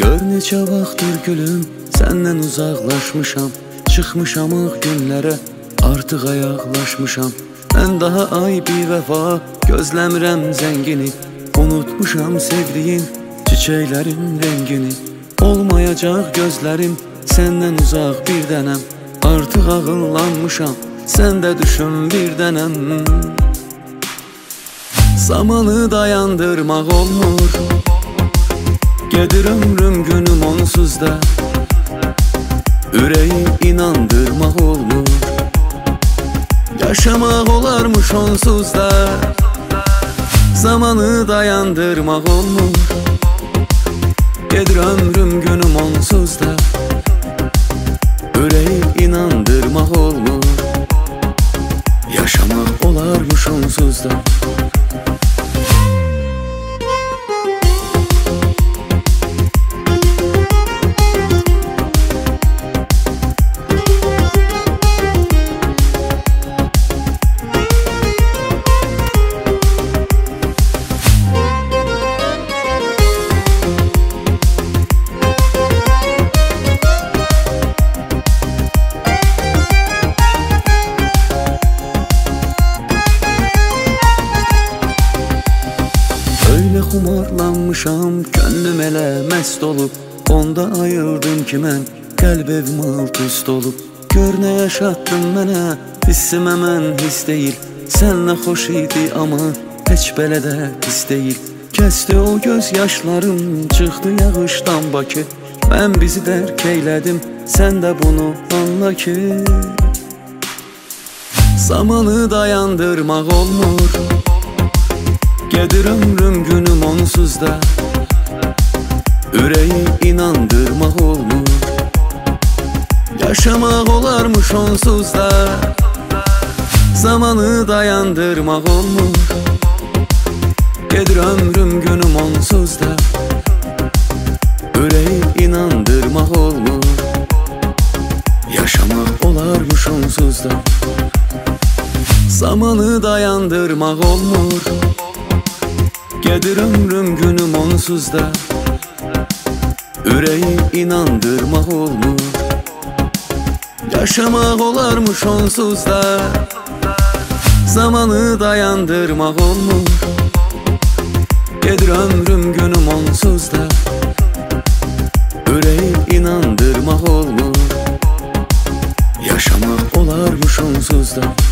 Gör neçə vaxtdır gülüm, səndən uzaqlaşmışam. Çıxmışam ağ günlərə, artıq ayaqlaşmışam. Mən daha ay bir vəfa gözləmirəm zəngini. Unutmuşam sevdiyin çiçəklərin rəngini. Olmayacaq gözlərim, səndən uzaq bir dənəm. Artıq ağıllanmışam, sən də düşün bir dənəm. Zamanı dayandırmaq olmur, gedir ömrüm günüm onsuz da. Ürəyi inandırmaq olmur, yaşamaq olarmış onsuz da. Zamanı dayandırmaq olmur, gedir ömrüm günüm onsuz da. Ürəyi inandırmaq olmur, yaşamaq olarmış onsuz da. Xumarlanmışam, könlüm elə məst olub. Onda ayıldım ki mən, qəlb evim alt üst olub. Gör nə yaşatdın mənə, hissimə mən his deyil. Sənlə xoş idi amma heç belə də pis deyil. Kəsdi o göz yaşlarım, çıxdı yağışdan Bakı. Mən bizi dərk eylədim, sən də bunu anla ki. Zamanı dayandırmaq olmur, gedir ömrüm günüm onsuz da. Ürəyi inandırmaq olmur, yaşamaq olarmış onsuz da. Zamanı dayandırmaq olmur, gedir ömrüm günüm onsuz da. Ürəyi inandırmaq olmur, yaşamaq olarmış onsuz da. Zamanı dayandırmaq olmur, gedir ömrüm günüm onsuz da. Ürəyi inandırmaq olmur, yaşamaq olarmış onsuz da. Zamanı dayandırmaq olmur, gedir ömrüm günüm onsuz da. Ürəyi inandırmaq olmur, yaşamaq olarmış onsuz da.